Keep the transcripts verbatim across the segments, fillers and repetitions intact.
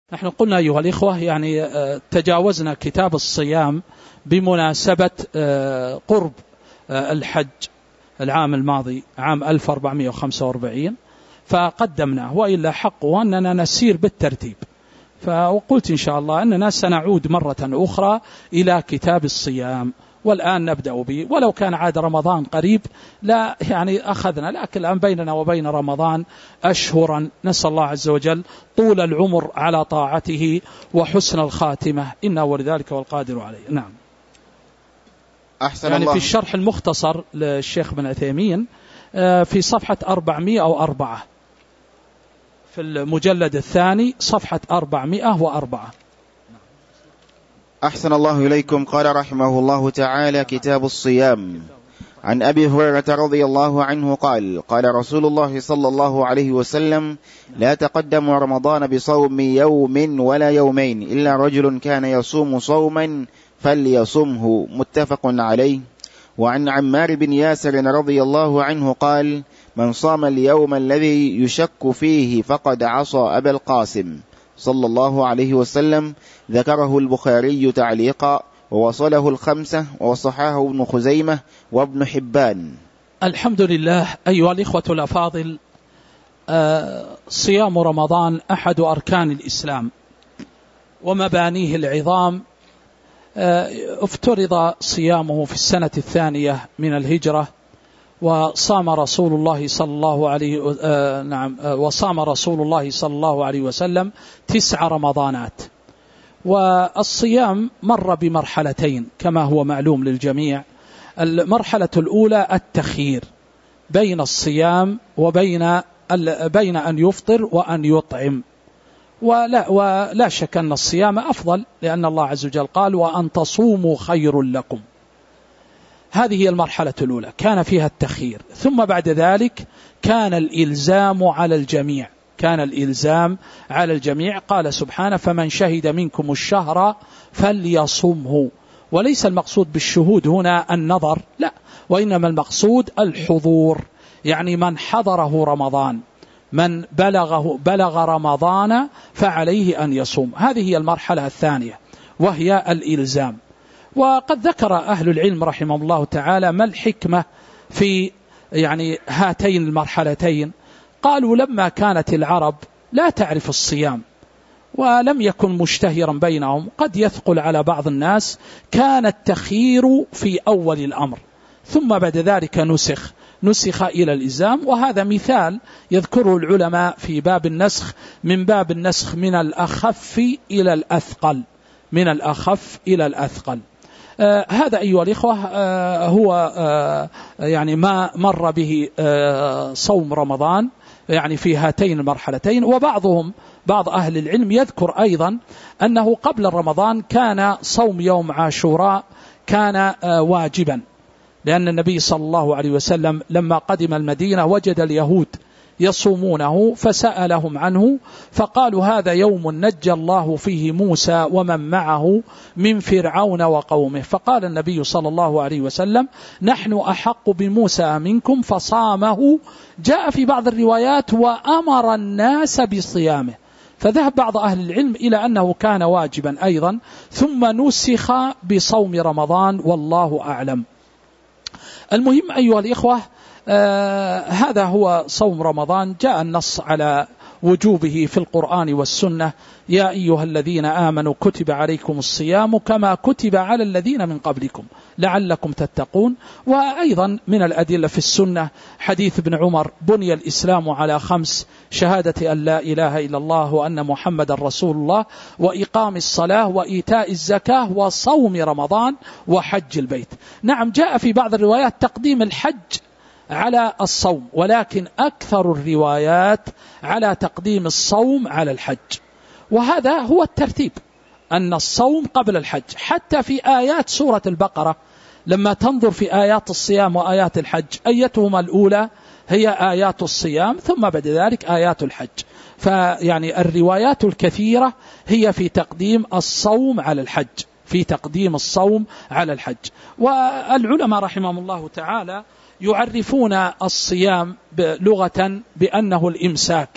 نحن قلنا أيها الإخوة يعني تجاوزنا كتاب الصيام بمناسبة قرب الحج العام الماضي عام ألف وأربعمائة وخمسة وأربعين فقدمناه، وإلا حقه أننا نسير بالترتيب. فقلت إن شاء الله أننا سنعود مرة أخرى إلى كتاب الصيام، والآن نبدأ به، ولو كان عاد رمضان قريب لا يعني أخذنا، لكن الآن بيننا وبين رمضان أشهرا، نسأل الله عز وجل طول العمر على طاعته وحسن الخاتمة، إنه ولذلك والقادر عليه. نعم. أحسن يعني الله. في الشرح المختصر للشيخ بن عثيمين في صفحة أربعمائة وأربعة، في المجلد الثاني صفحة أربعمائة وأربعة. أحسن الله إليكم. قال رحمه الله تعالى: كتاب الصيام. عن أبي هريرة رضي الله عنه قال: قال رسول الله صلى الله عليه وسلم: لا تقدم رمضان بصوم يوم ولا يومين إلا رجل كان يصوم صوما فليصمه، متفق عليه. وعن عمار بن ياسر رضي الله عنه قال: من صام اليوم الذي يشك فيه فقد عصى أبا القاسم صلى الله عليه وسلم. ذكره البخاري تعليقا ووصله الخمسة وصححه ابن خزيمة وابن حبان. الحمد لله. أيها الإخوة الأفاضل، آه صيام رمضان أحد أركان الإسلام ومبانيه العظام. آه افترض صيامه في السنة الثانية من الهجرة، وصام رسول الله صلى الله عليه آه نعم آه وصام رسول الله صلى الله عليه وسلم تسع رمضانات. والصيام مر بمرحلتين كما هو معلوم للجميع. المرحلة الأولى التخيير بين الصيام وبين بين أن يفطر وأن يطعم، ولا, ولا شك أن الصيام أفضل، لأن الله عز وجل قال: وأن تصوموا خير لكم. هذه هي المرحلة الأولى، كان فيها التخيير. ثم بعد ذلك كان الإلزام على الجميع، كان الإلزام على الجميع. قال سبحانه: فمن شهد منكم الشهر فليصمه. وليس المقصود بالشهود هنا النظر، لا، وإنما المقصود الحضور، يعني من حضره رمضان، من بلغه بلغ رمضان فعليه أن يصوم. هذه هي المرحلة الثانية وهي الإلزام. وقد ذكر أهل العلم رحمه الله تعالى ما الحكمة في يعني هاتين المرحلتين. قالوا: لما كانت العرب لا تعرف الصيام ولم يكن مشتهرا بينهم، قد يثقل على بعض الناس، كان التخيير في أول الأمر، ثم بعد ذلك نسخ نسخ إلى الإلزام. وهذا مثال يذكره العلماء في باب النسخ، من باب النسخ من الأخف إلى الأثقل، من الأخف إلى الأثقل. آه هذا أيها الإخوة آه هو آه يعني ما مر به آه صوم رمضان يعني في هاتين المرحلتين. وبعضهم بعض أهل العلم يذكر أيضا أنه قبل رمضان كان صوم يوم عاشوراء كان آه واجبا، لأن النبي صلى الله عليه وسلم لما قدم المدينة وجد اليهود يصومونه فسألهم عنه، فقالوا: هذا يوم نجى الله فيه موسى ومن معه من فرعون وقومه. فقال النبي صلى الله عليه وسلم: نحن أحق بموسى منكم، فصامه. جاء في بعض الروايات: وأمر الناس بصيامه. فذهب بعض أهل العلم إلى أنه كان واجبا أيضا، ثم نسخ بصوم رمضان، والله أعلم. المهم أيها الإخوة، آه هذا هو صوم رمضان. جاء النص على وجوبه في القرآن والسنة: يا أيها الذين آمنوا كتب عليكم الصيام كما كتب على الذين من قبلكم لعلكم تتقون. وأيضا من الأدلة في السنة حديث ابن عمر: بني الإسلام على خمس: شهادة أن لا إله إلا الله وأن محمد رسول الله، وإقام الصلاة، وإيتاء الزكاة، وصوم رمضان، وحج البيت. نعم، جاء في بعض الروايات تقديم الحج على الصوم، ولكن أكثر الروايات على تقديم الصوم على الحج، وهذا هو الترتيب، أن الصوم قبل الحج. حتى في آيات سورة البقرة لما تنظر في آيات الصيام وآيات الحج، أيتهما الأولى؟ هي آيات الصيام، ثم بعد ذلك آيات الحج. فيعني الروايات الكثيرة هي في تقديم الصوم على الحج، في تقديم الصوم على الحج. والعلماء رحمهم الله تعالى يعرفون الصيام لغة بأنه الإمساك،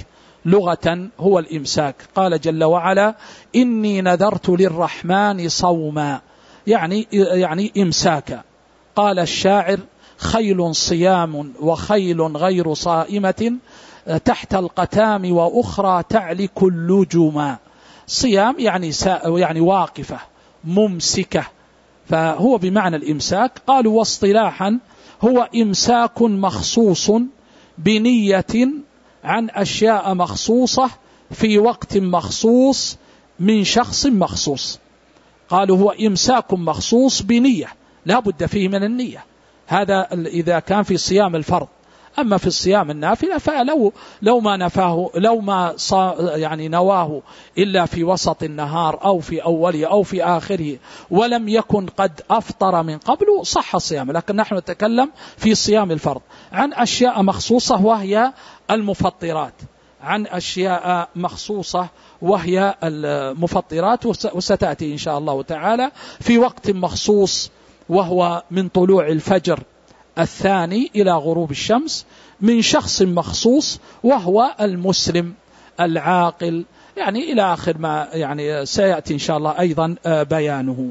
لغة هو الإمساك. قال جل وعلا إني نذرت للرحمن صوما، يعني يعني إمساكا. قال الشاعر خيل صيام وخيل غير صائمة تحت القتام وأخرى تعلك اللجما. صيام يعني يعني واقفة ممسكة، فهو بمعنى الإمساك. قالوا واصطلاحا هو إمساك مخصوص بنية عن أشياء مخصوصة في وقت مخصوص من شخص مخصوص. قالوا هو إمساك مخصوص بنية لا بد فيه من النية، هذا إذا كان في صيام الفرض. أما في الصيام النافلة فلو لو ما نفاه لو ما يعني نواه إلا في وسط النهار أو في أوله أو في آخره ولم يكن قد أفطر من قبله صح الصيام. لكن نحن نتكلم في صيام الفرض عن أشياء مخصوصة وهي المفطرات، عن أشياء مخصوصة وهي المفطرات، وستأتي إن شاء الله تعالى في وقت مخصوص وهو من طلوع الفجر الثاني إلى غروب الشمس من شخص مخصوص وهو المسلم العاقل، يعني إلى آخر ما يعني سيأتي إن شاء الله أيضا بيانه.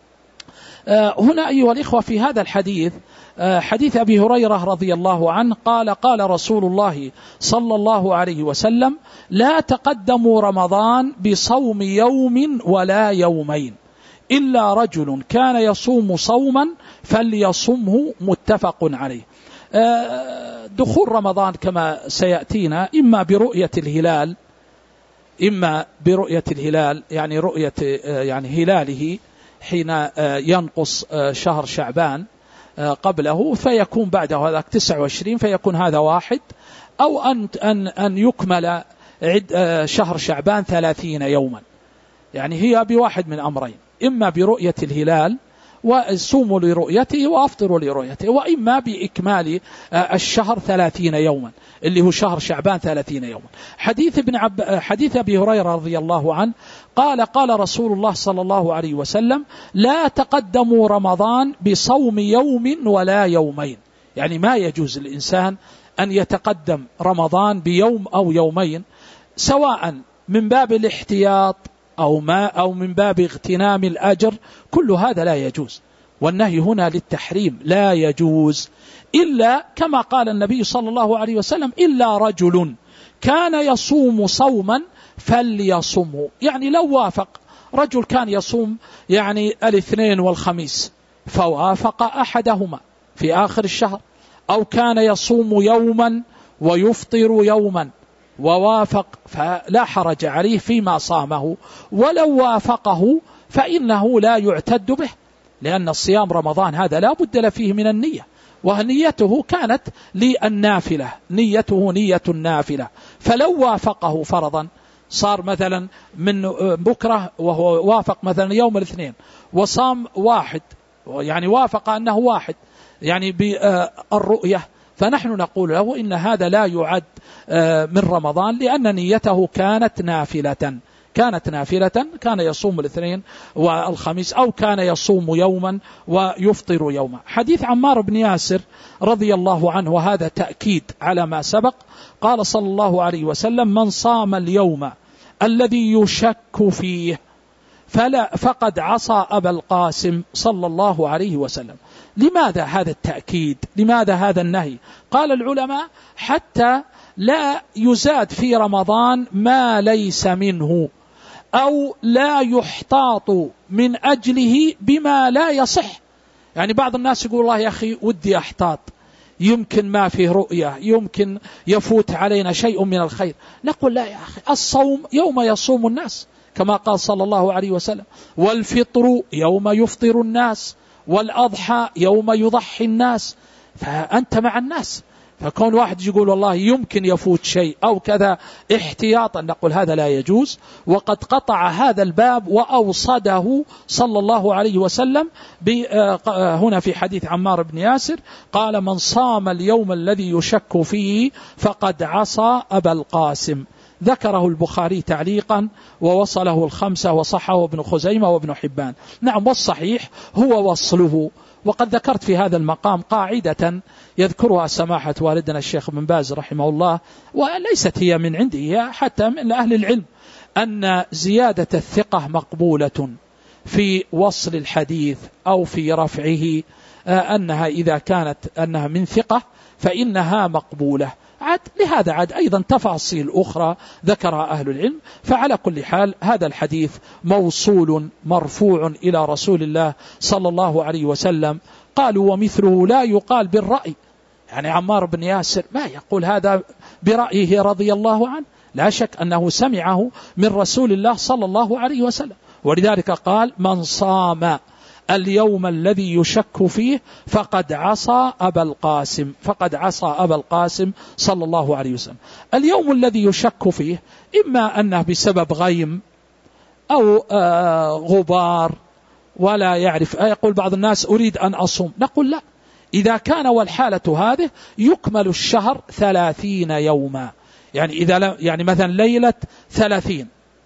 هنا أيها الإخوة في هذا الحديث حديث أبي هريرة رضي الله عنه قال قال رسول الله صلى الله عليه وسلم لا تقدموا رمضان بصوم يوم ولا يومين إلا رجل كان يصوم صوما فليصمه متفق عليه. دخول رمضان كما سيأتينا إما برؤية الهلال إما برؤية الهلال يعني رؤية يعني هلاله حين ينقص شهر شعبان قبله فيكون بعده هذا تسعة وعشرين فيكون هذا واحد، أو أن أن أن يكمل شهر شعبان ثلاثين يوما، يعني هي بواحد من أمرين، إما برؤية الهلال وصوموا لرؤيته وأفطروا لرؤيته، وإما بإكمال الشهر ثلاثين يوما اللي هو شهر شعبان ثلاثين يوما. حديث ابن عب حديث أبي هريرة رضي الله عنه قال قال رسول الله صلى الله عليه وسلم لا تقدموا رمضان بصوم يوم ولا يومين، يعني ما يجوز الإنسان أن يتقدم رمضان بيوم أو يومين سواء من باب الاحتياط أو ما أو من باب اغتنام الأجر، كل هذا لا يجوز، والنهي هنا للتحريم لا يجوز، إلا كما قال النبي صلى الله عليه وسلم إلا رجل كان يصوم صوما فليصمه، يعني لو وافق رجل كان يصوم يعني الاثنين والخميس فوافق أحدهما في آخر الشهر، أو كان يصوم يوما ويفطر يوما ووافق فلا حرج عليه فيما صامه، ولو وافقه فإنه لا يعتد به، لأن الصيام رمضان هذا لا بد له فيه من النية، ونيته كانت للنافلة، نيته نية النافلة، فلو وافقه فرضا صار مثلا من بكرة وهو وافق مثلا يوم الاثنين وصام واحد، يعني وافق أنه واحد يعني بالرؤية، فنحن نقول له إن هذا لا يعد من رمضان، لأن نيته كانت نافلة كانت نافلة كان يصوم الاثنين والخميس، أو كان يصوم يوما ويفطر يوما. حديث عمار بن ياسر رضي الله عنه، وهذا تأكيد على ما سبق، قال صلى الله عليه وسلم من صام اليوم الذي يشك فيه فلا فقد عصى أبا القاسم صلى الله عليه وسلم. لماذا هذا التأكيد؟ لماذا هذا النهي؟ قال العلماء حتى لا يزاد في رمضان ما ليس منه، أو لا يحتاط من أجله بما لا يصح. يعني بعض الناس يقول الله يا أخي ودي أحتاط، يمكن ما فيه رؤية، يمكن يفوت علينا شيء من الخير. نقول لا يا أخي، الصوم يوم يصوم الناس كما قال صلى الله عليه وسلم، والفطر يوم يفطر الناس، والأضحى يوم يضحي الناس، فأنت مع الناس. فكون واحد يقول والله يمكن يفوت شيء أو كذا احتياطا، نقول هذا لا يجوز، وقد قطع هذا الباب وأوصده صلى الله عليه وسلم هنا في حديث عمار بن ياسر، قال من صام اليوم الذي يشك فيه فقد عصى أبا القاسم. ذكره البخاري تعليقا ووصله الخمسة وصحه ابن خزيمة وابن حبان. نعم، والصحيح هو وصله، وقد ذكرت في هذا المقام قاعدة يذكرها سماحة والدنا الشيخ بن باز رحمه الله، وليست هي من عندي، هي حتى من أهل العلم، أن زيادة الثقة مقبولة في وصل الحديث أو في رفعه، أنها إذا كانت أنها من ثقة فإنها مقبولة. عد لهذا عد أيضا تفاصيل أخرى ذكرها أهل العلم. فعلى كل حال هذا الحديث موصول مرفوع إلى رسول الله صلى الله عليه وسلم. قالوا ومثله لا يقال بالرأي، يعني عمار بن ياسر ما يقول هذا برأيه رضي الله عنه، لا شك أنه سمعه من رسول الله صلى الله عليه وسلم، ولذلك قال من صام اليوم الذي يشك فيه فقد عصى أبا القاسم، فقد عصى أبا القاسم صلى الله عليه وسلم. اليوم الذي يشك فيه إما أنه بسبب غيم أو آه غبار ولا يعرف، يقول بعض الناس أريد أن أصوم، نقول لا، إذا كان والحالة هذه يكمل الشهر ثلاثين يوما. يعني إذا يعني مثلا ليلة ثلاثين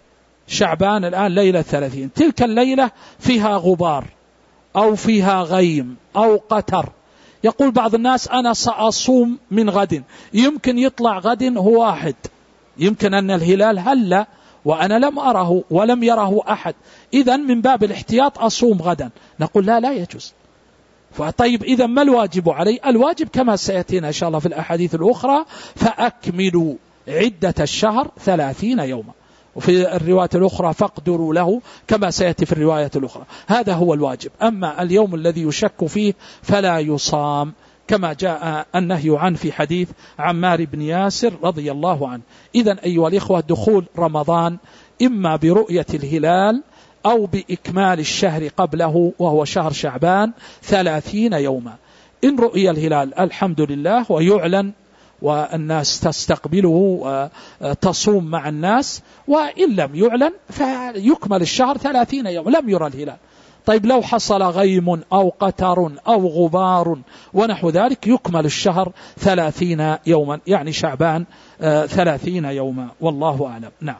شعبان الآن ليلة ثلاثين، تلك الليلة فيها غبار أو فيها غيم أو قتر، يقول بعض الناس أنا سأصوم من غد، يمكن يطلع غد هو واحد، يمكن أن الهلال هلا وأنا لم أره ولم يره أحد، إذن من باب الاحتياط أصوم غدا، نقول لا لا يجوز. فطيب إذا ما الواجب علي؟ الواجب كما سيأتينا إن شاء الله في الأحاديث الأخرى فأكملوا عدة الشهر ثلاثين يوما، وفي الرواية الأخرى فاقدروا له كما سيأتي في الرواية الأخرى. هذا هو الواجب. أما اليوم الذي يشك فيه فلا يصام، كما جاء النهي عنه في حديث عمار بن ياسر رضي الله عنه. إذن أيها الإخوة دخول رمضان إما برؤية الهلال أو بإكمال الشهر قبله وهو شهر شعبان ثلاثين يوما. إن رؤية الهلال الحمد لله ويعلن والناس تستقبله وتصوم مع الناس، وإن لم يعلن فيكمل الشهر ثلاثين يوم لم يرى الهلال. طيب لو حصل غيم أو قتر أو غبار ونحو ذلك يكمل الشهر ثلاثين يوما، يعني شعبان ثلاثين يوما، والله أعلم. نعم.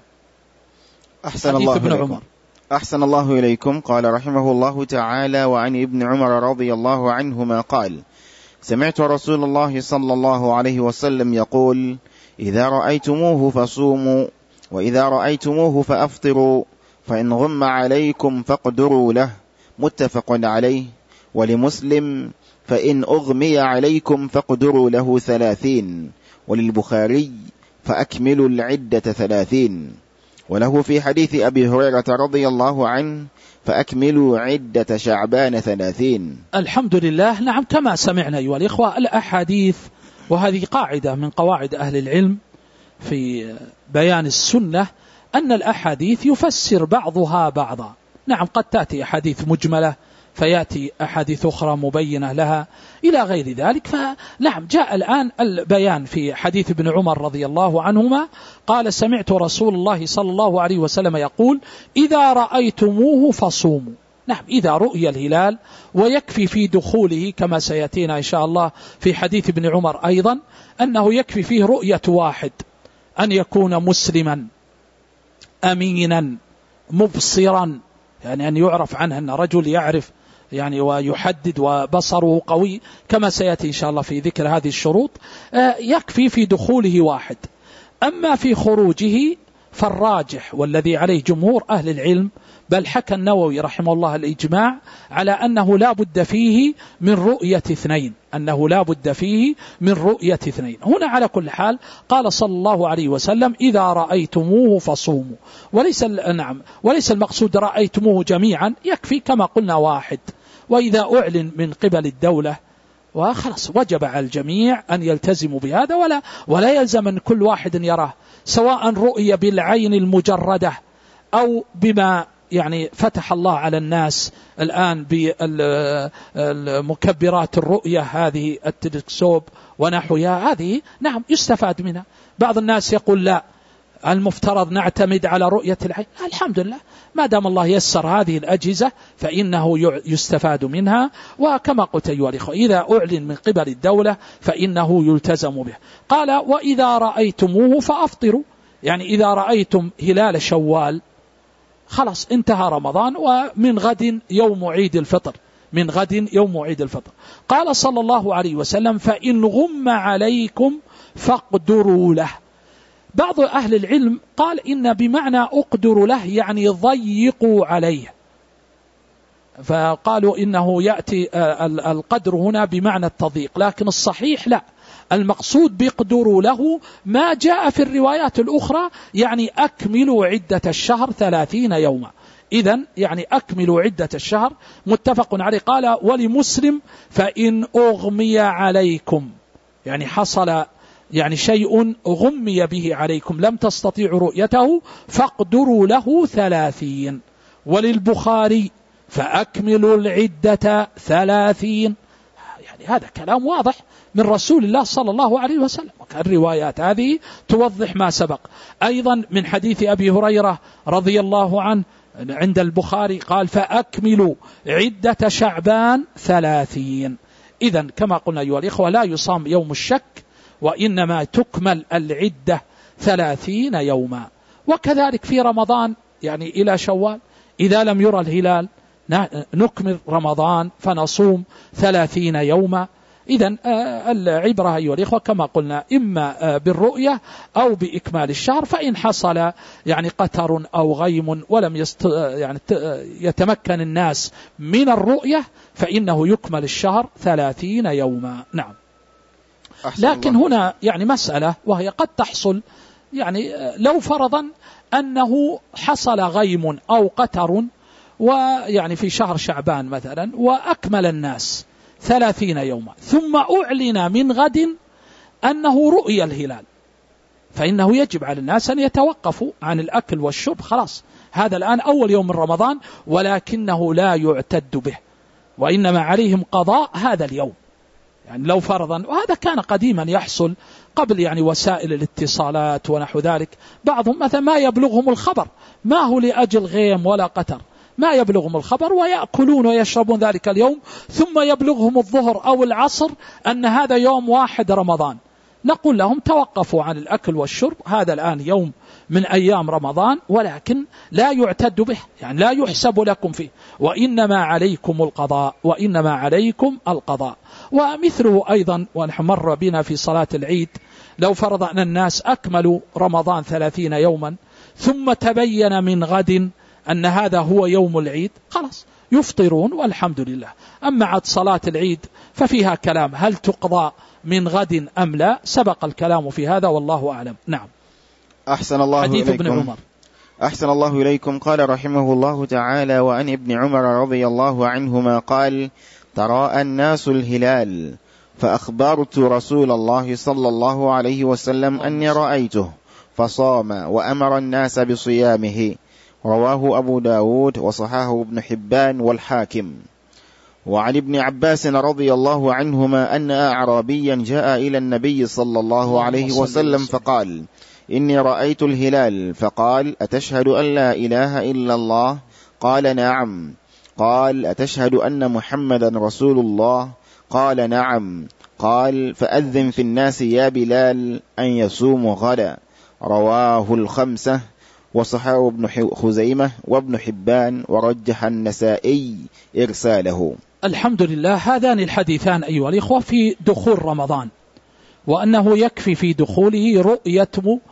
أحسن الله ابن إليكم. عمر. أحسن الله إليكم. قال رحمه الله تعالى وعن ابن عمر رضي الله عنهما قال سمعت رسول الله صلى الله عليه وسلم يقول إذا رأيتموه فصوموا وإذا رأيتموه فأفطروا فإن غم عليكم فاقدروا له، متفق عليه. ولمسلم فإن أغمي عليكم فاقدروا له ثلاثين، وللبخاري فأكملوا العدة ثلاثين. وله في حديث أبي هريرة رضي الله عنه فأكملوا عدة شعبان ثلاثين. الحمد لله. نعم كما سمعنا أيها الإخوة الأحاديث، وهذه قاعدة من قواعد أهل العلم في بيان السنة، أن الأحاديث يفسر بعضها بعضا. نعم قد تأتي أحاديث مجملة فيأتي أحاديث أخرى مبينة لها إلى غير ذلك. فنعم جاء الآن البيان في حديث ابن عمر رضي الله عنهما قال سمعت رسول الله صلى الله عليه وسلم يقول إذا رأيتموه فصوموا. نعم إذا رؤي الهلال، ويكفي في دخوله كما سيأتينا إن شاء الله في حديث ابن عمر أيضا أنه يكفي فيه رؤية واحد، أن يكون مسلما أمينا مبصرا، يعني أن يعرف عنه أن رجل يعرف يعني ويحدد وبصره قوي كما سيأتي إن شاء الله في ذكر هذه الشروط. يكفي في دخوله واحد. أما في خروجه فالراجح والذي عليه جمهور أهل العلم، بل حكى النووي رحمه الله الإجماع على أنه لا بد فيه من رؤية اثنين، أنه لا بد فيه من رؤية اثنين. هنا على كل حال قال صلى الله عليه وسلم إذا رأيتموه فصوموا، وليس نعم وليس المقصود رأيتموه جميعا، يكفي كما قلنا واحد. وإذا أعلن من قبل الدولة وخلاص وجب على الجميع أن يلتزموا بهذا، ولا ولا يلزم أن كل واحد يراه، سواء رؤية بالعين المجردة أو بما يعني فتح الله على الناس الآن بالمكبرات الرؤية هذه التلسكوب ونحوها، هذه نعم يستفاد منها. بعض الناس يقول لا المفترض نعتمد على رؤية العين. الحمد لله ما دام الله يسر هذه الأجهزة فإنه يستفاد منها. وكما قلت أيها الإخوة إذا أعلن من قبل الدولة فإنه يلتزم به. قال وإذا رأيتموه فأفطروا، يعني إذا رأيتم هلال شوال خلاص انتهى رمضان ومن غد يوم عيد الفطر، من غد يوم عيد الفطر. قال صلى الله عليه وسلم فإن غم عليكم فاقدروا له. بعض أهل العلم قال إن بمعنى أقدر له يعني ضيقوا عليه، فقالوا إنه يأتي القدر هنا بمعنى التضييق، لكن الصحيح لا، المقصود بيقدروا له ما جاء في الروايات الأخرى يعني أكملوا عدة الشهر ثلاثين يوما. إذن يعني أكملوا عدة الشهر، متفق عليه. قال ولمسلم فإن أغمي عليكم، يعني حصل يعني شيء غمي به عليكم لم تستطيعوا رؤيته فاقدروا له ثلاثين. وللبخاري فأكملوا العدة ثلاثين. يعني هذا كلام واضح من رسول الله صلى الله عليه وسلم، الروايات هذه توضح ما سبق. أيضا من حديث أبي هريرة رضي الله عنه عند البخاري قال فأكملوا عدة شعبان ثلاثين. إذن كما قلنا أيها الإخوة لا يصام يوم الشك، وإنما تكمل العدة ثلاثين يوما. وكذلك في رمضان يعني إلى شوال إذا لم يرى الهلال نكمل رمضان فنصوم ثلاثين يوما. إذن العبرة أيها الإخوة كما قلنا إما بالرؤية أو بإكمال الشهر، فإن حصل يعني قتر أو غيم ولم يست يعني يتمكن الناس من الرؤية فإنه يكمل الشهر ثلاثين يوما. نعم. لكن هنا يعني مسألة وهي قد تحصل، يعني لو فرضا أنه حصل غيم أو قتر ويعني في شهر شعبان مثلا وأكمل الناس ثلاثين يوما ثم أعلن من غد أنه رؤي الهلال، فإنه يجب على الناس أن يتوقفوا عن الأكل والشرب. خلاص هذا الآن أول يوم من رمضان، ولكنه لا يعتد به، وإنما عليهم قضاء هذا اليوم. يعني لو فرضا، وهذا كان قديما يحصل قبل يعني وسائل الاتصالات ونحو ذلك، بعضهم مثلا ما يبلغهم الخبر، ما هو لأجل غيم ولا قتر، ما يبلغهم الخبر ويأكلون ويشربون ذلك اليوم، ثم يبلغهم الظهر أو العصر أن هذا يوم واحد رمضان، نقول لهم توقفوا عن الأكل والشرب، هذا الآن يوم من أيام رمضان ولكن لا يعتد به، يعني لا يحسب لكم فيه، وإنما عليكم القضاء، وإنما عليكم القضاء. ومثله أيضا ونحن مر بنا في صلاة العيد، لو فرض أن الناس أكملوا رمضان ثلاثين يوما ثم تبين من غد أن هذا هو يوم العيد، خلاص يفطرون والحمد لله. أما عد صلاة العيد ففيها كلام هل تقضى من غد أم لا، سبق الكلام في هذا والله أعلم. نعم. أحسن الله حديث إليكم. ابن عمر. أحسن الله إليكم. قال رحمه الله تعالى وعن ابن عمر رضي الله عنهما قال تراءى الناس الهلال فأخبرت رسول الله صلى الله عليه وسلم أني رأيته فصام وأمر الناس بصيامه. رواه أبو داود وصححه ابن حبان والحاكم. وعن ابن عباس رضي الله عنهما أن أعرابيا جاء إلى النبي صلى الله عليه وسلم فقال إني رأيت الهلال، فقال أتشهد أن لا إله إلا الله؟ قال نعم. قال أتشهد أن محمدا رسول الله؟ قال نعم. قال فأذن في الناس يا بلال أن يصوموا غدا. رواه الخمسة وصححه ابن خزيمة وابن حبان ورجح النسائي إرساله. الحمد لله. هذان الحديثان أيها الإخوة في دخول رمضان، وأنه يكفي في دخوله رؤية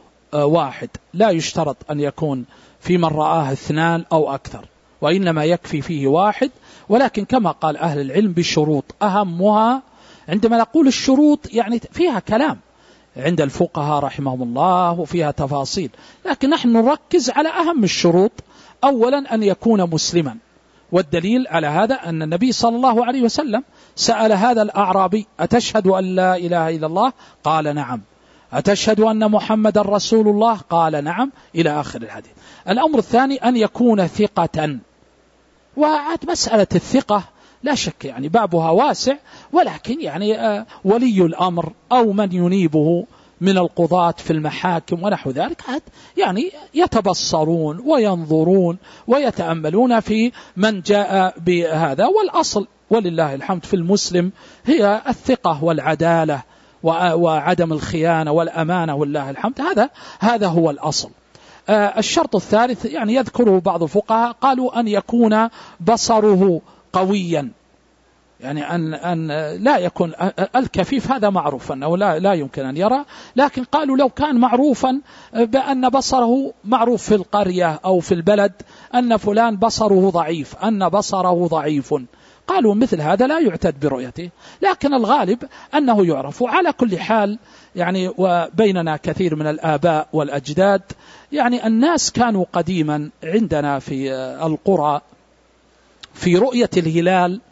واحد، لا يشترط أن يكون في من رآه اثنان أو أكثر، وإنما يكفي فيه واحد. ولكن كما قال أهل العلم بشروط، أهمها عندما نقول الشروط يعني فيها كلام عند الفقهاء رحمهم الله وفيها تفاصيل، لكن نحن نركز على أهم الشروط. أولا أن يكون مسلما، والدليل على هذا أن النبي صلى الله عليه وسلم سأل هذا الأعرابي أتشهد أن لا إله إلا الله؟ قال نعم. أتشهد أن محمد رسول الله؟ قال نعم، إلى آخر الحديث. الأمر الثاني أن يكون ثقة، وعاد مسألة الثقة لا شك يعني بابها واسع، ولكن يعني ولي الأمر أو من ينيبه من القضاة في المحاكم ونحو ذلك يعني يتبصرون وينظرون ويتأملون في من جاء بهذا. والأصل ولله الحمد في المسلم هي الثقة والعدالة وعدم الخيانة والأمانة، والله الحمد، هذا هذا هو الأصل. الشرط الثالث يعني يذكره بعض الفقهاء قالوا أن يكون بصره قويا، يعني أن, أن لا يكون الكفيف هذا معروف أنه لا, لا يمكن أن يرى، لكن قالوا لو كان معروفا بأن بصره معروف في القرية أو في البلد أن فلان بصره ضعيف، أن بصره ضعيف، قالوا مثل هذا لا يعتد برؤيته، لكن الغالب أنه يعرف. وعلى كل حال يعني وبيننا كثير من الآباء والأجداد، يعني الناس كانوا قديما عندنا في القرى في رؤية الهلال،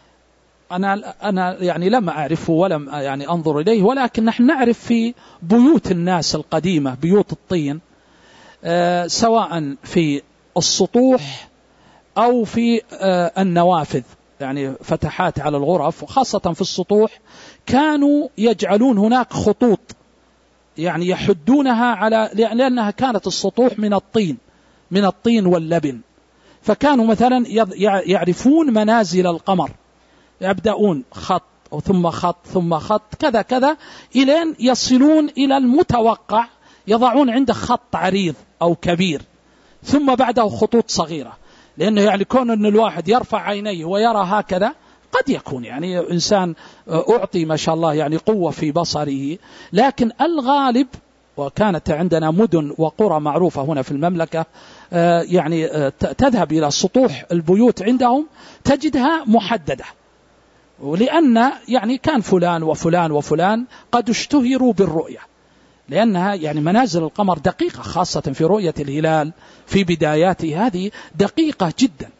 أنا أنا يعني لم أعرفه ولم يعني أنظر إليه، ولكن نحن نعرف في بيوت الناس القديمة بيوت الطين، آه سواء في السطوح أو في آه النوافذ، يعني فتحات على الغرف، وخاصة في السطوح كانوا يجعلون هناك خطوط يعني يحدونها على، لأنها كانت السطوح من الطين من الطين واللبن، فكانوا مثلا يعرفون منازل القمر، يبدأون خط ثم خط ثم خط كذا كذا إلين يصلون إلى المتوقع، يضعون عنده خط عريض أو كبير ثم بعده خطوط صغيرة، لأنه يعني كون أن الواحد يرفع عينيه ويرى هكذا قد يكون يعني إنسان أعطي ما شاء الله يعني قوة في بصره، لكن الغالب، وكانت عندنا مدن وقرى معروفة هنا في المملكة يعني تذهب إلى سطوح البيوت عندهم تجدها محددة، ولأن يعني كان فلان وفلان وفلان قد اشتهروا بالرؤية، لأنها يعني منازل القمر دقيقة، خاصة في رؤية الهلال في بداياته هذه دقيقة جدا.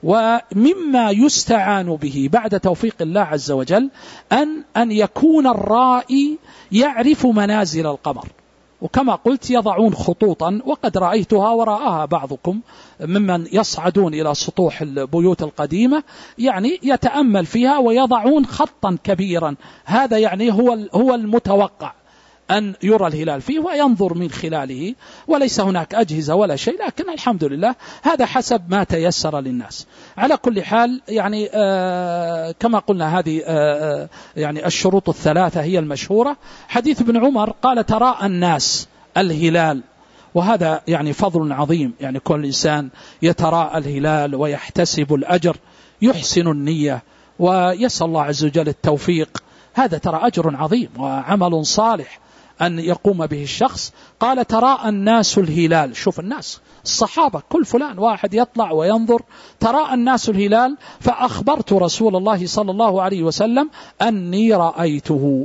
ومما يستعان به بعد توفيق الله عز وجل أن أن يكون الرائي يعرف منازل القمر، وكما قلت يضعون خطوطا، وقد رأيتها ورآها بعضكم ممن يصعدون إلى سطوح البيوت القديمة، يعني يتأمل فيها ويضعون خطا كبيرا، هذا يعني هو هو المتوقع أن يرى الهلال فيه وينظر من خلاله، وليس هناك أجهزة ولا شيء، لكن الحمد لله هذا حسب ما تيسر للناس. على كل حال يعني آه كما قلنا هذه آه يعني الشروط الثلاثة هي المشهورة. حديث ابن عمر قال تراءى الناس الهلال، وهذا يعني فضل عظيم، يعني كل إنسان يتراءى الهلال ويحتسب الأجر، يحسن النية ويسأل الله عز وجل التوفيق، هذا ترى أجر عظيم وعمل صالح أن يقوم به الشخص. قال تراءى الناس الهلال، شوف الناس الصحابة كل فلان واحد يطلع وينظر، تراءى الناس الهلال فأخبرت رسول الله صلى الله عليه وسلم أني رأيته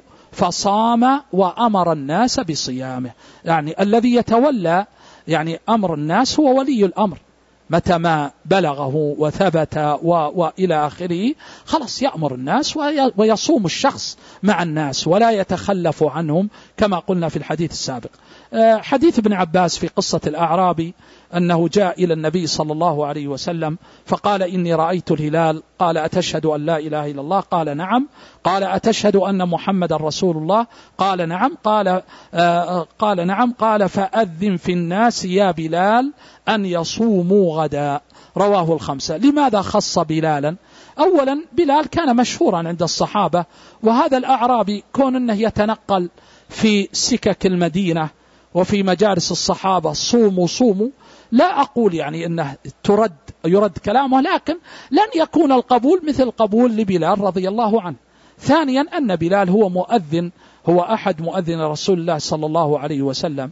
فصام وأمر الناس بصيامه، يعني الذي يتولى يعني أمر الناس هو ولي الأمر، متى ما بلغه وثبت وإلى آخره خلاص يأمر الناس ويصوم الشخص مع الناس ولا يتخلف عنهم كما قلنا في الحديث السابق. حديث ابن عباس في قصة الأعرابي أنه جاء إلى النبي صلى الله عليه وسلم فقال إني رأيت الهلال، قال أتشهد أن لا إله إلا الله؟ قال نعم. قال أتشهد أن محمد رسول الله؟ قال نعم. قال آه قال نعم. قال فأذن في الناس يا بلال أن يصوموا غدا. رواه الخمسة. لماذا خص بلالا؟ أولا بلال كان مشهورا عند الصحابة، وهذا الأعرابي كون أنه يتنقل في سكك المدينة وفي مجالس الصحابة صوموا صوموا، لا أقول يعني أنه ترد يرد كلامه، لكن لن يكون القبول مثل قبول لبلال رضي الله عنه. ثانيا أن بلال هو مؤذن، هو أحد مؤذن رسول الله صلى الله عليه وسلم،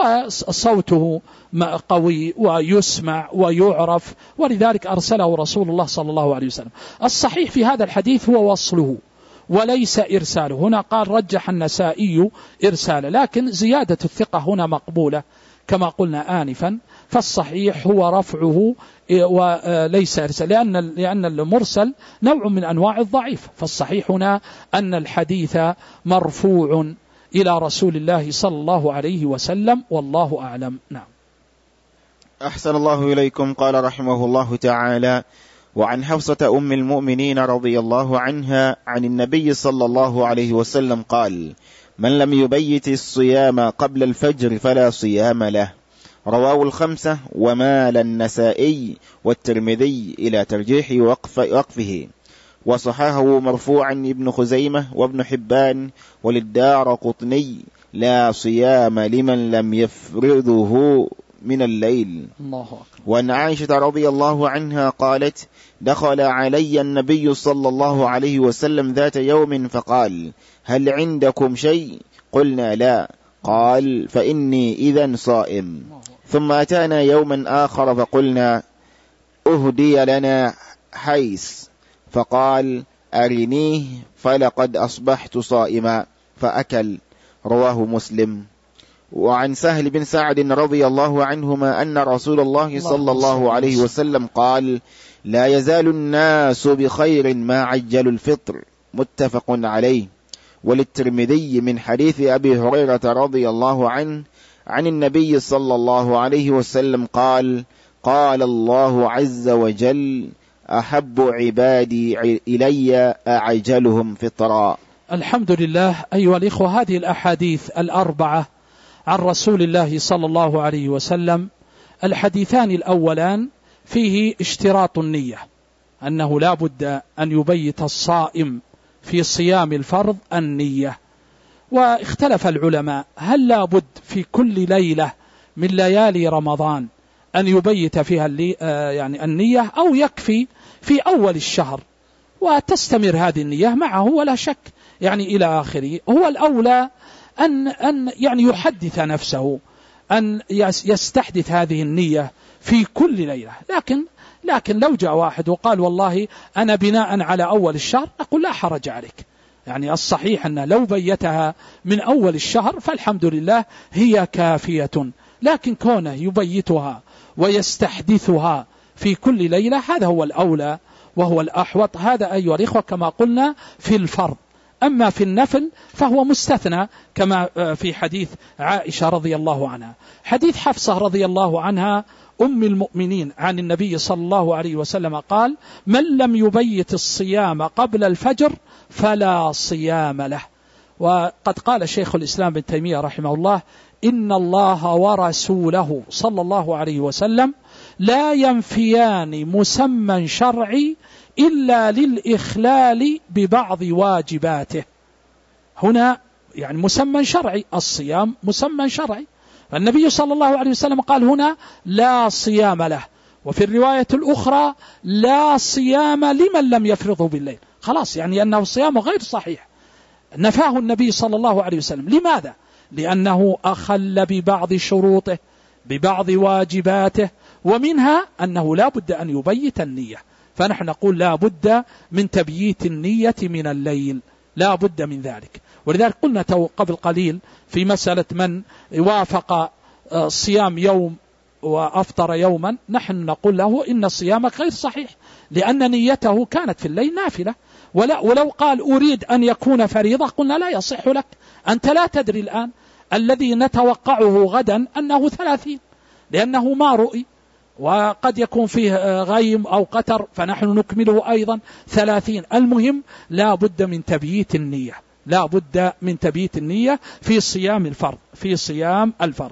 وصوته قوي ويسمع ويعرف، ولذلك أرسله رسول الله صلى الله عليه وسلم. الصحيح في هذا الحديث هو وصله وليس إرساله، هنا قال رجح النسائي إرساله، لكن زيادة الثقة هنا مقبولة كما قلنا آنفا، فالصحيح هو رفعه وليس إرسال، لأن لأن المرسل نوع من أنواع الضعيف، فالصحيح هنا أن الحديث مرفوع إلى رسول الله صلى الله عليه وسلم، والله أعلم. نعم. أحسن الله إليكم. قال رحمه الله تعالى: وعن حفصة أم المؤمنين رضي الله عنها عن النبي صلى الله عليه وسلم قال: من لم يبيت الصيام قبل الفجر فلا صيام له. رواه الخمسة ومال النسائي والترمذي إلى ترجيح وقف وقفه، وصححه مرفوعا ابن خزيمة وابن حبان وللدار قطني: لا صيام لمن لم يفرضه من الليل. الله أكبر. وعن عائشة رضي الله عنها قالت: دخل علي النبي صلى الله عليه وسلم ذات يوم فقال: هل عندكم شيء؟ قلنا: لا. قال: فإني إذن صائم. ثم أتانا يوما آخر فقلنا: أهدي لنا حيس. فقال: أرنيه فلقد أصبحت صائما، فأكل. رواه مسلم. وعن سهل بن سعد رضي الله عنهما أن رسول الله صلى الله عليه وسلم قال: لا يزال الناس بخير ما عجلوا الفطر. متفق عليه. وللترمذي من حديث أبي هريرة رضي الله عنه عن النبي صلى الله عليه وسلم قال: قال الله عز وجل: أحب عبادي إلي أعجلهم فطرا. الحمد لله. أيها الإخوة، هذه الأحاديث الأربعة عن رسول الله صلى الله عليه وسلم، الحديثان الأولان فيه اشتراط النية، أنه لا بد أن يبيت الصائم في صيام الفرض النية. واختلف العلماء هل لا بد في كل ليلة من ليالي رمضان أن يبيت فيها يعني النية، أو يكفي في أول الشهر وتستمر هذه النية معه ولا شك يعني إلى آخره. هو الأولى أن أن يعني يحدث نفسه، أن يستحدث هذه النية في كل ليلة. لكن لكن لو جاء واحد وقال: والله أنا بناء على أول الشهر، أقول لا حرج عليك. يعني الصحيح أن لو بيتها من أول الشهر فالحمد لله هي كافية، لكن كونه يبيتها ويستحدثها في كل ليلة هذا هو الأولى وهو الأحوط. هذا أيها الإخوة كما قلنا في الفرض. أما في النفل فهو مستثنى كما في حديث عائشة رضي الله عنها. حديث حفصة رضي الله عنها أم المؤمنين عن النبي صلى الله عليه وسلم قال: من لم يبيت الصيام قبل الفجر فلا صيام له. وقد قال شيخ الإسلام ابن تيمية رحمه الله: إن الله ورسوله صلى الله عليه وسلم لا ينفيان مسمى شرعي إلا للإخلال ببعض واجباته. هنا يعني مسمى شرعي، الصيام مسمى شرعي، النبي صلى الله عليه وسلم قال هنا: لا صيام له. وفي الرواية الأخرى: لا صيام لمن لم يفرضه بالليل. خلاص، يعني أنه صيام غير صحيح، نفاه النبي صلى الله عليه وسلم. لماذا؟ لأنه أخل ببعض شروطه، ببعض واجباته، ومنها أنه لا بد أن يبيت النية. فنحن نقول لا بد من تبييت النية من الليل، لا بد من ذلك. ولذلك قلنا قبل قليل في مسألة من وافق صيام يوم وأفطر يوما، نحن نقول له إن صيامك غير صحيح، لأن نيته كانت في الليل نافلة. ولو قال أريد أن يكون فريضة قلنا لا يصح لك، أنت لا تدري الآن. الذي نتوقعه غدا أنه ثلاثين، لأنه ما رؤي، وقد يكون فيه غيم أو قتر، فنحن نكمله أيضا ثلاثين. المهم لا بد من تبييت النية، لا بد من تبييت النية في صيام الفرض، في صيام الفرض.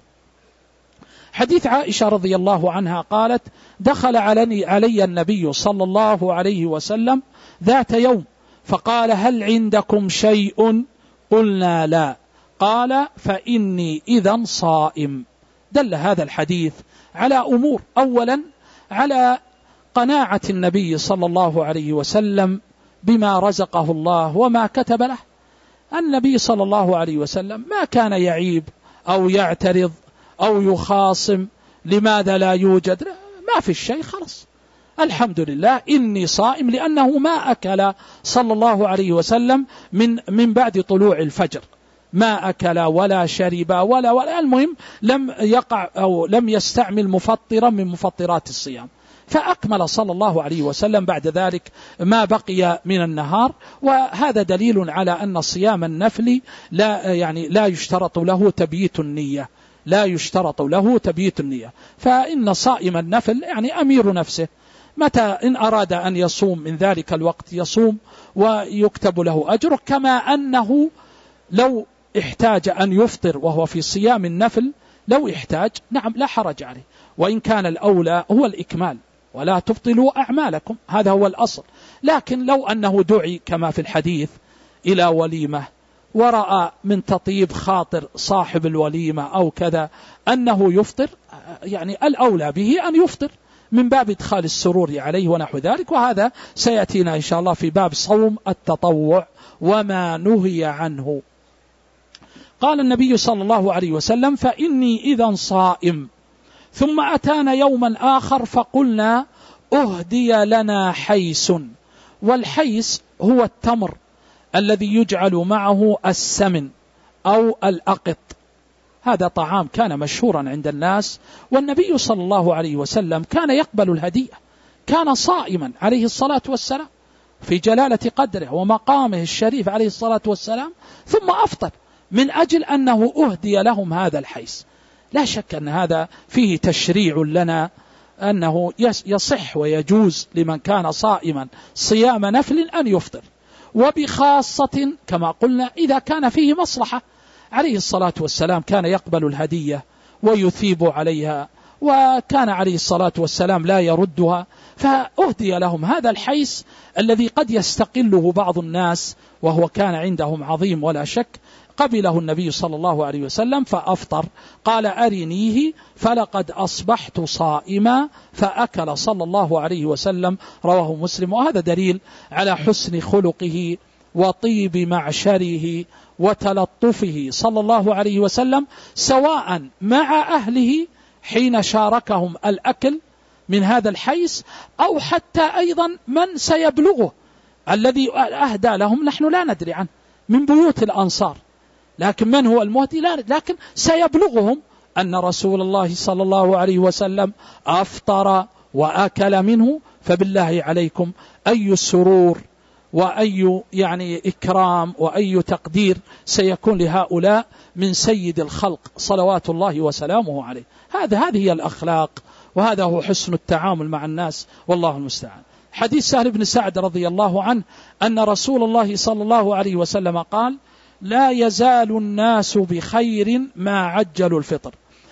حديث عائشة رضي الله عنها قالت: دخل علي, علي النبي صلى الله عليه وسلم ذات يوم فقال: هل عندكم شيء؟ قلنا: لا. قال: فإني إذن صائم. دل هذا الحديث على أمور: أولا على قناعة النبي صلى الله عليه وسلم بما رزقه الله وما كتب له. النبي صلى الله عليه وسلم ما كان يعيب أو يعترض أو يخاصم لماذا لا يوجد، ما في الشيء، خلص الحمد لله إني صائم، لأنه ما أكل صلى الله عليه وسلم من من بعد طلوع الفجر، ما أكل ولا شرب ولا ولا المهم لم يقع أو لم يستعمل مفطرا من مفطرات الصيام، فأكمل صلى الله عليه وسلم بعد ذلك ما بقي من النهار. وهذا دليل على أن صيام النفل لا يعني لا يشترط له تبييت النية، لا يشترط له تبييت النية. فإن صائم النفل يعني أمير نفسه، متى إن أراد أن يصوم من ذلك الوقت يصوم ويكتب له أجره، كما أنه لو احتاج أن يفطر وهو في صيام النفل، لو احتاج نعم لا حرج عليه، وإن كان الأولى هو الإكمال، ولا تبطلوا أعمالكم، هذا هو الأصل. لكن لو أنه دعي كما في الحديث إلى وليمة ورأى من تطيب خاطر صاحب الوليمة أو كذا أنه يفطر، يعني الأولى به أن يفطر من باب إدخال السرور عليه ونحو ذلك، وهذا سيأتينا إن شاء الله في باب صوم التطوع وما نهي عنه. قال النبي صلى الله عليه وسلم: فإني إذا صائم. ثم أتانا يوما آخر فقلنا: أهدي لنا حيس. والحيس هو التمر الذي يجعل معه السمن أو الأقط، هذا طعام كان مشهورا عند الناس، والنبي صلى الله عليه وسلم كان يقبل الهدية، كان صائما عليه الصلاة والسلام في جلالة قدره ومقامه الشريف عليه الصلاة والسلام، ثم أفطر من أجل أنه أهدي لهم هذا الحيس. لا شك أن هذا فيه تشريع لنا أنه يصح ويجوز لمن كان صائما صيام نفل أن يفطر، وبخاصة كما قلنا إذا كان فيه مصلحة. عليه الصلاة والسلام كان يقبل الهدية ويثيب عليها، وكان عليه الصلاة والسلام لا يردها، فأهدي لهم هذا الحيس الذي قد يستقله بعض الناس وهو كان عندهم عظيم ولا شك. قبله النبي صلى الله عليه وسلم فأفطر، قال: أرنيه فلقد أصبحت صائما، فأكل صلى الله عليه وسلم. رواه مسلم. وهذا دليل على حسن خلقه وطيب معشره وتلطفه صلى الله عليه وسلم، سواء مع أهله حين شاركهم الأكل من هذا الحيس، أو حتى أيضا من سيبلغه الذي أهدى لهم نحن لا ندري عنه من بيوت الأنصار، لكن من هو المهدي لا، لكن سيبلغهم أن رسول الله صلى الله عليه وسلم أفطر وأكل منه. فبالله عليكم أي سرور وأي يعني إكرام وأي تقدير سيكون لهؤلاء من سيد الخلق صلوات الله وسلامه عليه. هذا هذه هي الأخلاق، وهذا هو حسن التعامل مع الناس، والله المستعان. حديث سهل بن سعد رضي الله عنه أن رسول الله صلى الله عليه وسلم قال: لا يزال الناس بخير ما عجلوا الفطر.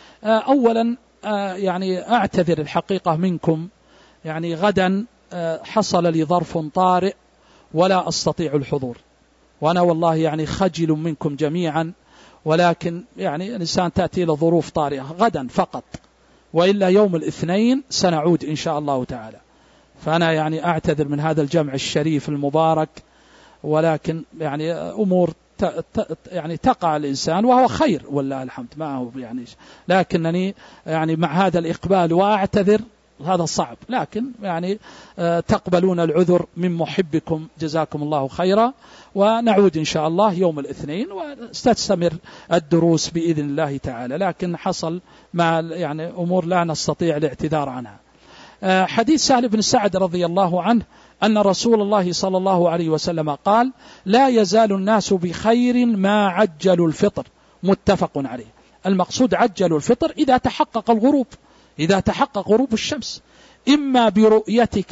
أولا يعني أعتذر الحقيقة منكم، يعني غدا حصل لي ظرف طارئ ولا أستطيع الحضور، وأنا والله يعني خجل منكم جميعا، ولكن يعني الإنسان تأتي له ظروف طارئة. غدا فقط، وإلا يوم الاثنين سنعود إن شاء الله تعالى. فأنا يعني أعتذر من هذا الجمع الشريف المبارك، ولكن يعني أمور يعني تقع الإنسان وهو خير والله الحمد، ما هو يعني، لكنني يعني مع هذا الإقبال وأعتذر هذا صعب، لكن يعني تقبلون العذر من محبكم، جزاكم الله خيرا. ونعود إن شاء الله يوم الاثنين وستستمر الدروس بإذن الله تعالى، لكن حصل مع يعني أمور لا نستطيع الاعتذار عنها. حديث سهل بن سعد رضي الله عنه أن رسول الله صلى الله عليه وسلم قال: لا يزال الناس بخير ما عجلوا الفطر، متفق عليه. المقصود عجلوا الفطر إذا تحقق الغروب، إذا تحقق غروب الشمس، إما برؤيتك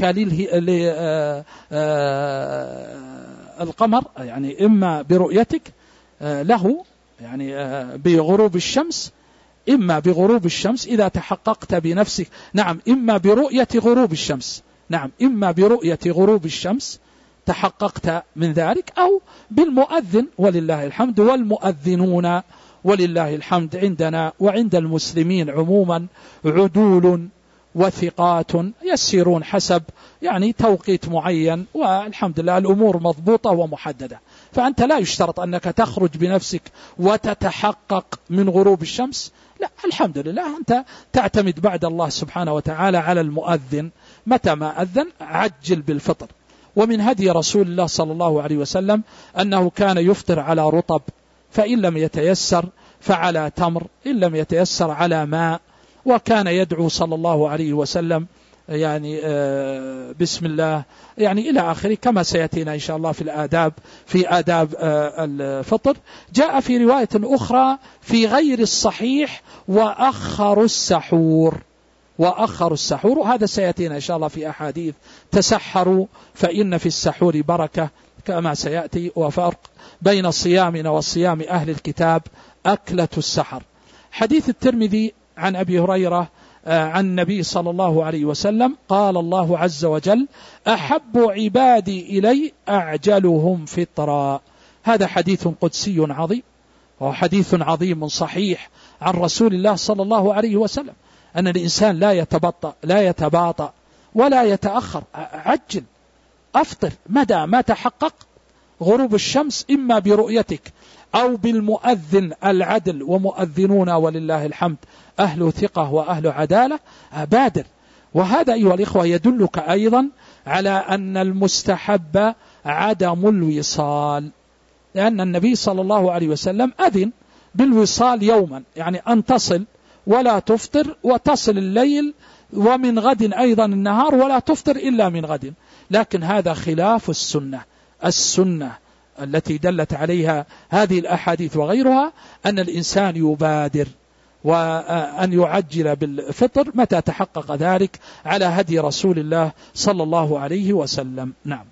للقمر، يعني إما برؤيتك له يعني بغروب الشمس، إما بغروب الشمس إذا تحققت بنفسك، نعم إما برؤية غروب الشمس، نعم إما برؤية غروب الشمس تحققت من ذلك، أو بالمؤذن ولله الحمد، والمؤذنون ولله الحمد عندنا وعند المسلمين عموما عدول وثقات يسيرون حسب يعني توقيت معين، والحمد لله الأمور مضبوطة ومحددة. فأنت لا يشترط أنك تخرج بنفسك وتتحقق من غروب الشمس، لا، الحمد لله أنت تعتمد بعد الله سبحانه وتعالى على المؤذن، متى ما أذن عجل بالفطر. ومن هدي رسول الله صلى الله عليه وسلم أنه كان يفطر على رطب، فإن لم يتيسر فعلى تمر، إن لم يتيسر على ماء. وكان يدعو صلى الله عليه وسلم يعني بسم الله يعني إلى آخره، كما سيأتينا إن شاء الله في الآداب، في آداب الفطر. جاء في رواية أخرى في غير الصحيح: وأخر السحور، وأخر السحور. وهذا سيأتينا إن شاء الله في أحاديث: تسحروا فإن في السحور بركة، كما سيأتي. وفرق بين صيامنا وصيام أهل الكتاب أكلة السحر. حديث الترمذي عن أبي هريرة عن النبي صلى الله عليه وسلم قال الله عز وجل: أحب عبادي إلي أعجلهم فطرا. هذا حديث قدسي عظيم، وهو حديث عظيم صحيح عن رسول الله صلى الله عليه وسلم، أن الإنسان لا يتبطأ لا يتباطأ ولا يتأخر، عجل أفطر مدى ما تحقق غروب الشمس إما برؤيتك أو بالمؤذن العدل، ومؤذنون ولله الحمد أهل ثقة وأهل عدالة، بادر. وهذا أيها الإخوة يدلك أيضا على أن المستحب عدم الوصال، لأن النبي صلى الله عليه وسلم أذن بالوصال يوما، يعني أن تصل ولا تفطر، وتصل الليل ومن غد أيضا النهار ولا تفطر إلا من غد. لكن هذا خلاف السنة. السنة التي دلت عليها هذه الأحاديث وغيرها أن الإنسان يبادر وأن يعجل بالفطر متى تحقق ذلك على هدي رسول الله صلى الله عليه وسلم. نعم.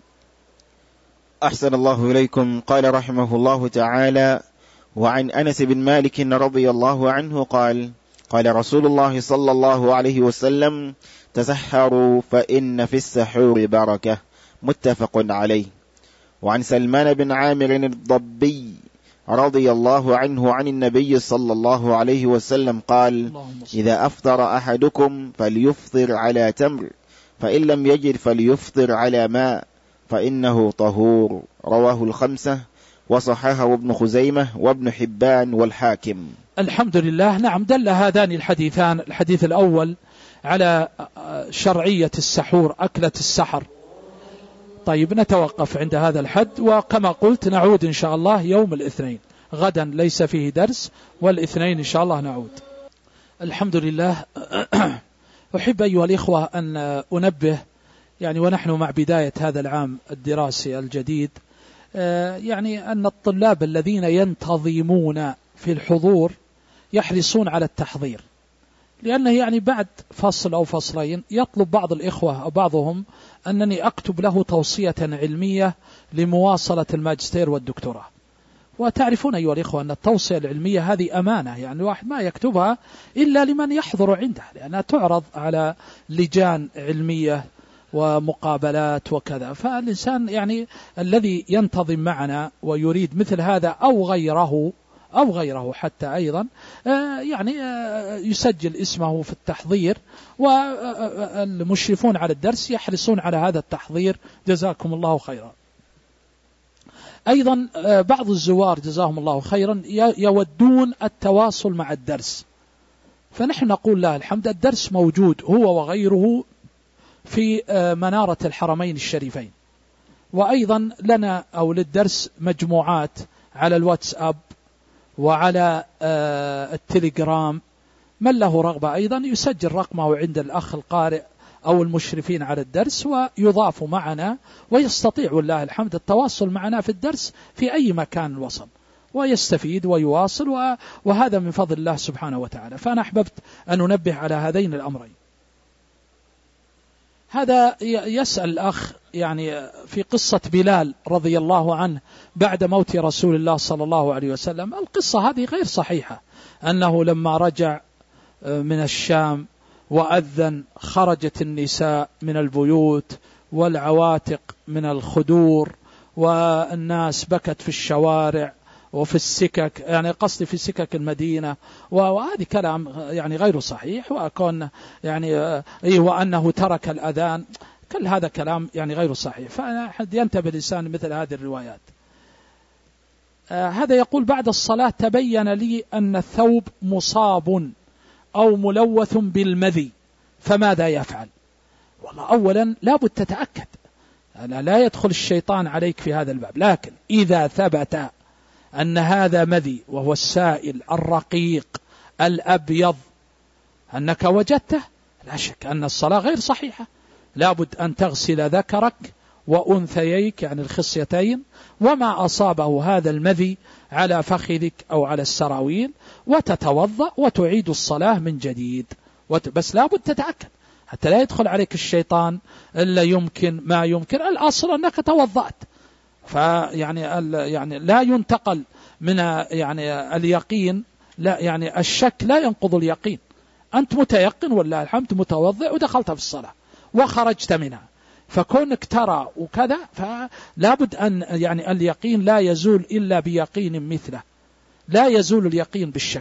أحسن الله إليكم. قال رحمه الله تعالى: وعن أنس بن مالك رضي الله عنه قال: قال رسول الله صلى الله عليه وسلم: تسحروا فإن في السحور بركة. متفق عليه. وعن سلمان بن عامر الضبي رضي الله عنه عن النبي صلى الله عليه وسلم قال: إذا أفطر أحدكم فليفطر على تمر، فإن لم يجد فليفطر على ماء، فإنه طهور. رواه الخمسة وصححه ابن خزيمة وابن حبان والحاكم. الحمد لله. نعم، دل هذان الحديثان، الحديث الأول على شرعية السحور، أكلة السحر. طيب نتوقف عند هذا الحد، وكما قلت نعود إن شاء الله يوم الاثنين، غدا ليس فيه درس، والاثنين إن شاء الله نعود. الحمد لله. أحب أيها الإخوة أن أنبه، يعني ونحن مع بداية هذا العام الدراسي الجديد، يعني أن الطلاب الذين ينتظمون في الحضور يحرصون على التحضير، لأنه يعني بعد فصل أو فصلين يطلب بعض الإخوة أو بعضهم أنني أكتب له توصية علمية لمواصلة الماجستير والدكتوراه. وتعرفون أيها الإخوة أن التوصية العلمية هذه أمانة، يعني الواحد ما يكتبها إلا لمن يحضر عنده، لأنها تعرض على لجان علمية ومقابلات وكذا. فالإنسان يعني الذي ينتظم معنا ويريد مثل هذا أو غيره أو غيره حتى أيضا يعني يسجل اسمه في التحضير، والمشرفون على الدرس يحرصون على هذا التحضير، جزاكم الله خيرا. أيضا بعض الزوار جزاهم الله خيرا يودون التواصل مع الدرس، فنحن نقول له الحمد، الدرس موجود هو وغيره في منارة الحرمين الشريفين، وأيضا لنا أو للدرس مجموعات على الواتساب وعلى التليجرام. من له رغبة أيضا يسجل رقمه عند الأخ القارئ أو المشرفين على الدرس ويضاف معنا، ويستطيع والله الحمد التواصل معنا في الدرس في أي مكان وصل، ويستفيد ويواصل، وهذا من فضل الله سبحانه وتعالى. فأنا أحببت أن أنبه على هذين الأمرين. هذا يسأل الأخ يعني في قصة بلال رضي الله عنه بعد موت رسول الله صلى الله عليه وسلم. القصة هذه غير صحيحة، أنه لما رجع من الشام وأذن خرجت النساء من البيوت والعواتق من الخدور، والناس بكت في الشوارع وفي السكك، يعني قصدي في سكك المدينة، وهذه كلام يعني غير صحيح. وأكون يعني إيه وأنه ترك الأذان، كل هذا كلام يعني غير صحيح. فأحد ينتبه الإنسان مثل هذه الروايات. آه هذا يقول: بعد الصلاة تبين لي أن الثوب مصاب أو ملوث بالمذي، فماذا يفعل؟ والله أولا لابد تتأكد، لا يدخل الشيطان عليك في هذا الباب، لكن إذا ثبت أن هذا مذي وهو السائل الرقيق الأبيض أنك وجدته، لا شك أن الصلاة غير صحيحة. لابد أن تغسل ذكرك وأنثييك يعني الخصيتين وما أصابه هذا المذي على فخذك أو على السراويل، وتتوضأ وتعيد الصلاة من جديد. بس لابد تتأكد حتى لا يدخل عليك الشيطان إلا يمكن ما يمكن. الأصل أنك توضأت، فيعني يعني لا ينتقل من يعني اليقين، لا يعني الشك لا ينقض اليقين. أنت متيقن والله الحمد متوضئ ودخلت في الصلاة وخرجت منها، فكونك ترى وكذا فلا بد أن يعني اليقين لا يزول إلا بيقين مثله، لا يزول اليقين بالشك،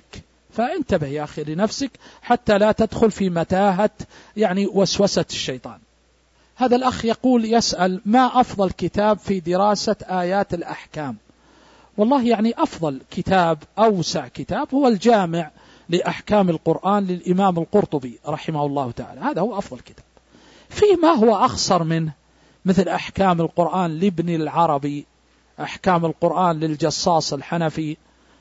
فانتبه يا أخي لنفسك حتى لا تدخل في متاهة يعني وسوسة الشيطان. هذا الأخ يقول يسأل ما أفضل كتاب في دراسة آيات الأحكام؟ والله يعني أفضل كتاب أوسع كتاب هو الجامع لأحكام القرآن للإمام القرطبي رحمه الله تعالى، هذا هو أفضل كتاب. فيه ما هو أخصر منه مثل أحكام القرآن لابن العربي، أحكام القرآن للجصاص الحنفي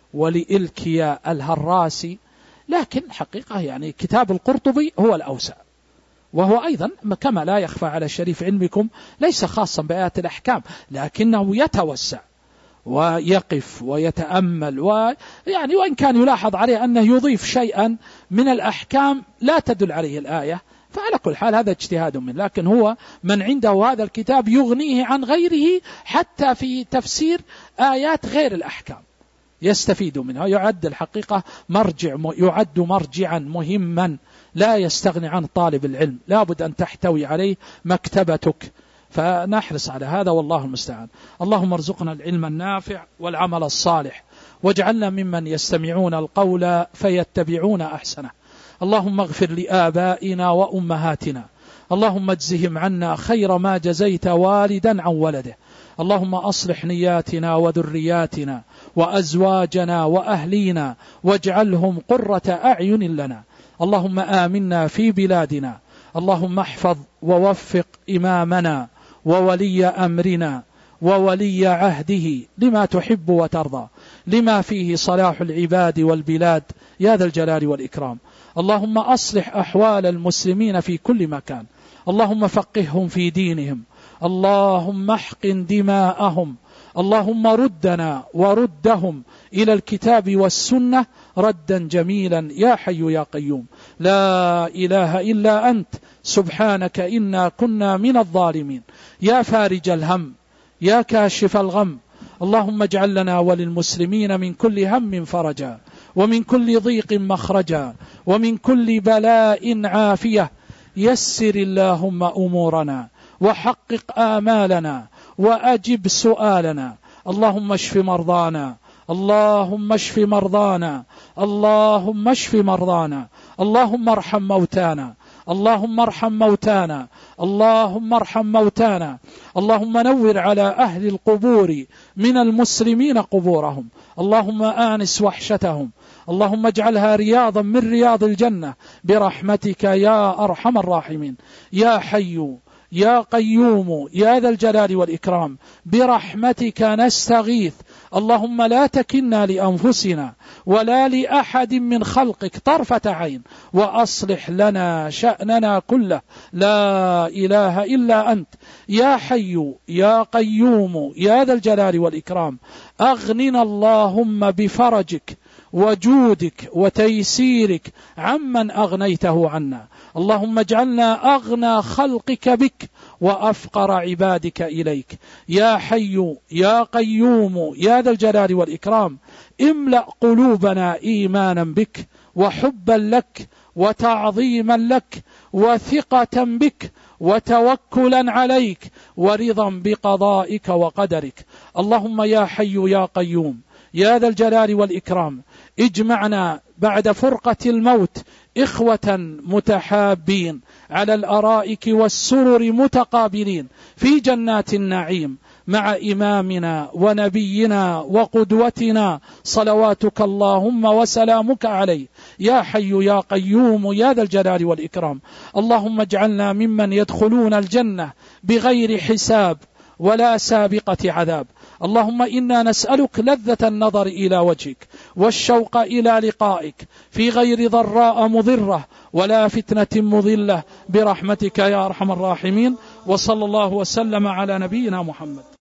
ولإلكيا الهراسي، لكن حقيقة يعني كتاب القرطبي هو الأوسع، وهو أيضا كما لا يخفى على شريف علمكم ليس خاصا بآيات الأحكام، لكنه يتوسع ويقف ويتأمل، ويعني وإن كان يلاحظ عليه أنه يضيف شيئا من الأحكام لا تدل عليه الآية، فعلى كل حال هذا اجتهاد منه، لكن هو من عنده هذا الكتاب يغنيه عن غيره حتى في تفسير آيات غير الأحكام يستفيد منها، يعد الحقيقة مرجع، يعد مرجعا مهما لا يستغني عن طالب العلم، لابد أن تحتوي عليه مكتبتك، فنحرص على هذا والله المستعان. اللهم ارزقنا العلم النافع والعمل الصالح، واجعلنا ممن يستمعون القول فيتبعون أحسنه. اللهم اغفر لآبائنا وأمهاتنا، اللهم اجزهم عنا خير ما جزيت والدا عن ولده. اللهم أصلح نياتنا وذرياتنا وأزواجنا وأهلينا واجعلهم قرة أعين لنا. اللهم آمنا في بلادنا، اللهم احفظ ووفق إمامنا وولي أمرنا وولي عهده لما تحب وترضى، لما فيه صلاح العباد والبلاد يا ذا الجلال والإكرام. اللهم أصلح أحوال المسلمين في كل مكان، اللهم فقههم في دينهم، اللهم احقن دماءهم، اللهم ردنا وردهم إلى الكتاب والسنة ردا جميلا يا حي يا قيوم. لا إله إلا أنت سبحانك إنا كنا من الظالمين. يا فارج الهم، يا كاشف الغم، اللهم اجعل لنا وللمسلمين من كل هم فرجا، ومن كل ضيق مخرجا، ومن كل بلاء عافية. يسر اللهم أمورنا وحقق آمالنا وأجب سؤالنا. اللهم اشف مرضانا، اللهم اشف مرضانا، اللهم اشف مرضانا، اللهم ارحم موتانا، اللهم ارحم موتانا، اللهم ارحم موتانا. اللهم نور على أهل القبور من المسلمين قبورهم، اللهم آنس وحشتهم، اللهم اجعلها رياضا من رياض الجنة برحمتك يا أرحم الراحمين. يا حي يا قيوم يا ذا الجلال والإكرام برحمتك نستغيث، اللهم لا تكلنا لأنفسنا ولا لأحد من خلقك طرفة عين، وأصلح لنا شأننا كله. لا إله إلا أنت يا حي يا قيوم يا ذا الجلال والإكرام. أغننا اللهم بفرجك وجودك وتيسيرك عمن أغنيته عنا، اللهم اجعلنا أغنى خلقك بك وأفقر عبادك إليك. يا حي يا قيوم يا ذا الجلال والإكرام املأ قلوبنا إيمانا بك وحبا لك وتعظيما لك وثقة بك وتوكلا عليك ورضا بقضائك وقدرك. اللهم يا حي يا قيوم يا ذا الجلال والإكرام اجمعنا بعد فرقة الموت إخوة متحابين على الأرائك والسرر متقابلين في جنات النعيم مع إمامنا ونبينا وقدوتنا صلواتك اللهم وسلامك عليه. يا حي يا قيوم يا ذا الجلال والإكرام. اللهم اجعلنا ممن يدخلون الجنة بغير حساب ولا سابقة عذاب. اللهم إنا نسألك لذة النظر إلى وجهك والشوق إلى لقائك في غير ضراء مضرة ولا فتنة مضلة برحمتك يا أرحم الراحمين. وصلى الله وسلم على نبينا محمد.